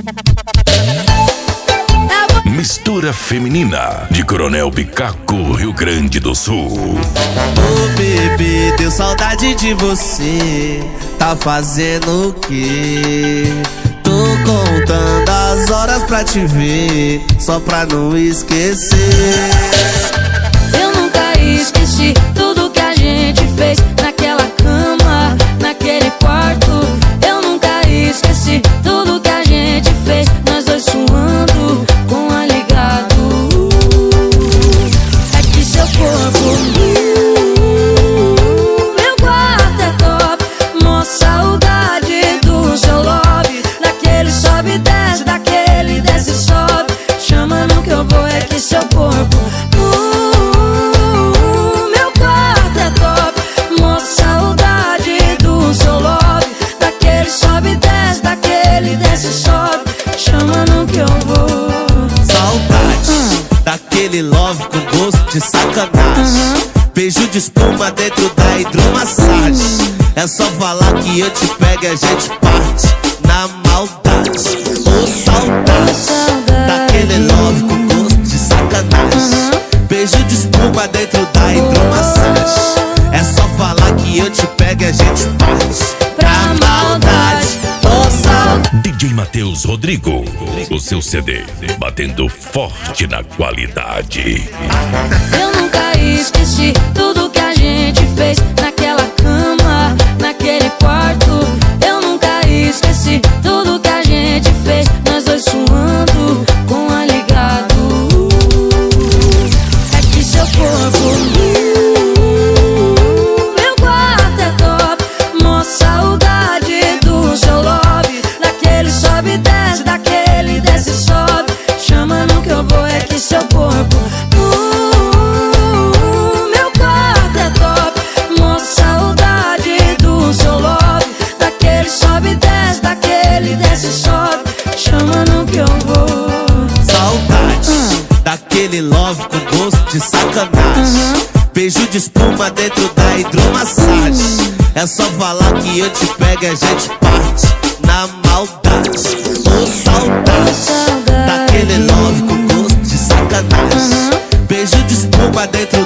Mistura feminina de Coronel Bicaco, Rio Grande do Sul. Ô bebê, deu saudade de você. Tá fazendo o quê? Tô contando as horas pra te ver, só pra não esquecer. Eu nunca esqueci tudo que a gente fez naquela cama, naquele quarto. Eu nunca esqueci tudo que a gente fez, nós dois suando com a ligado. É que seu corpo, meu quarto é top. Mó saudade do seu lobby, daquele sobe e desce, daquele desce e sobe. Chama no que eu vou, é que seu corpo, meu quarto é top. Mó saudade do seu lobby, daquele sobe e desce, daquele desce e sobe. Chama no que eu vou. Saudade daquele love com gosto de sacanagem. Beijo de espuma dentro da hidromassagem. É só falar que eu te pego e a gente parte na maldade. Ô saudade daquele love com gosto de sacanagem. Beijo de espuma dentro da hidromassagem. É só falar que eu te pego e a gente parte pra maldade. Ô saudade. DJ Matheus Rodrigo, o seu CD batendo forte na qualidade. Eu nunca esqueci tudo que a gente fez naquela cama, naquele quarto. Eu nunca esqueci tudo que a gente fez, nós dois suando com a ligado. É que seu corpo, meu quarto é top. Mó saudade do seu lobby, daquele sobe e desce, daquele desce e sobe. Chama no que eu vou, é que seu corpo, meu quarto é top. Mó saudade do seu lobby, daquele sobe e desce, daquele desce e sobe. Chama no que eu vou. Saudade daquele love com gosto de sacanagem. Beijo de espuma dentro da hidromassagem. É só falar que eu te pego e a gente parte na maldade. Ô saudade daquele love com gosto de sacanagem. Beijo de espuma dentro